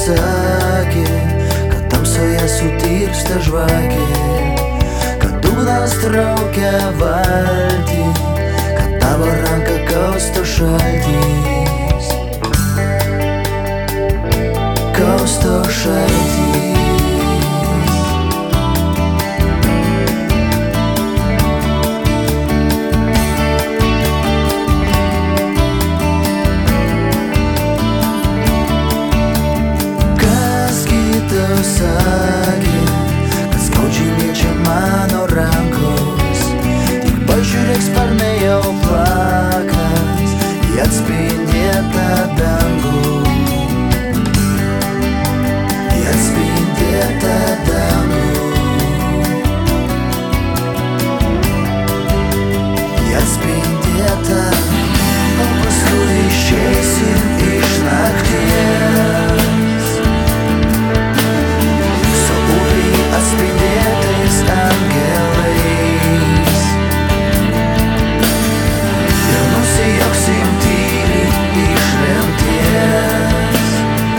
sakė, kad tamsoje sutirpsta žvakė, kad dugnas traukia valtį, kad tavo ranka kausto šaltis, kausto šaltis. Sakė, kad skaudžiai liečia mano rankos, tik pažiūrėk, sparnai jau plakas į atspindėtą dangų, į atspindėtą dangų, į atspindėtą, o paskui išeisim iš nakties atspindėtais angelais ir nusijuoksim tyliai iš lemties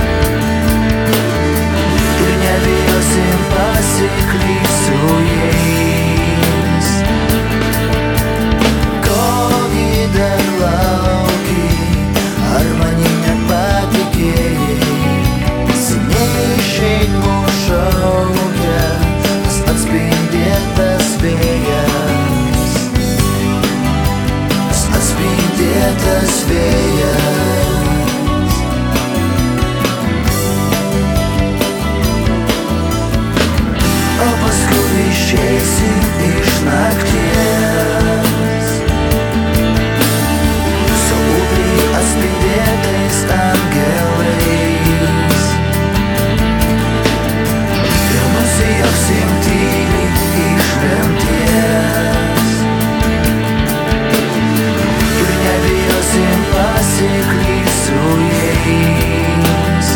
ir nebijosim pasiklyst su jais. Kogi dar lauki, ar manim nepatikėjai, seniai išeit mūšau atspindėtas vėjas, atspindėtas vėjas. O paskui išeisim iš nakties su upiai atspindėtais angelais ir nusijuoksim iš lemties ir nebijosim pasiklyst su jais.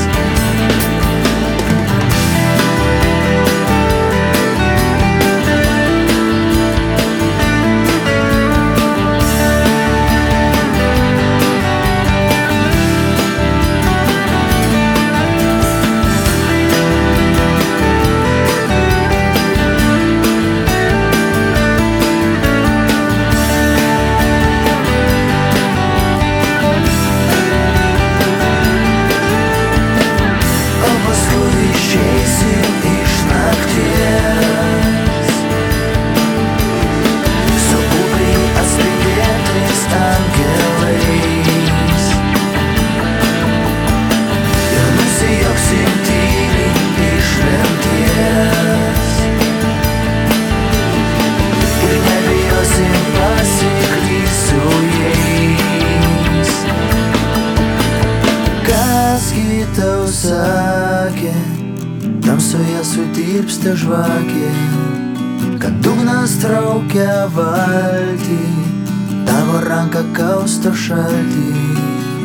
Tau sakė, tamsoje sutirpsta žvakė, kad dugnas traukia valtį, tavo ranka kausto šaltį,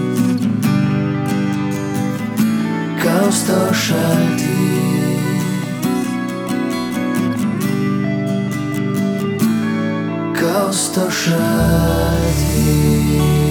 kausto šaltį, kausto šaltį.